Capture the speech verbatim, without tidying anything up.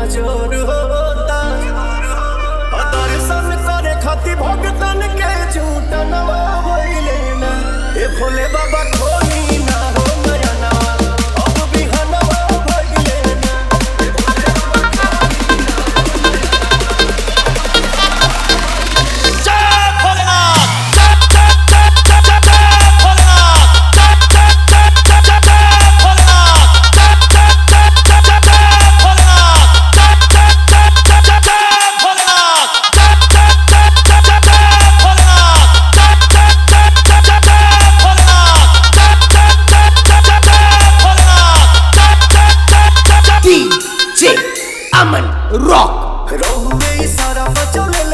जोर होता दर्शन करे खातिर भगतन के झूठ नवा होइले ना ए भोले बाबा खोली ना हो नया नवा अब भी हनवा भइले ना ए भोले बाबा जय भोलेनाथ जय जय जय जय जय भोलेनाथ जय जय जय जय जय भोलेनाथ जय जय जय जय जय भोलेनाथ जय जय जय जय जय भोलेनाथ जय जय जय जय जय भोलेनाथ जय जय जय जय जय भोलेनाथ जय जय जय जय जय भोलेनाथ जय जय जय जय D J Aman Rock रोहुए सारा बचौले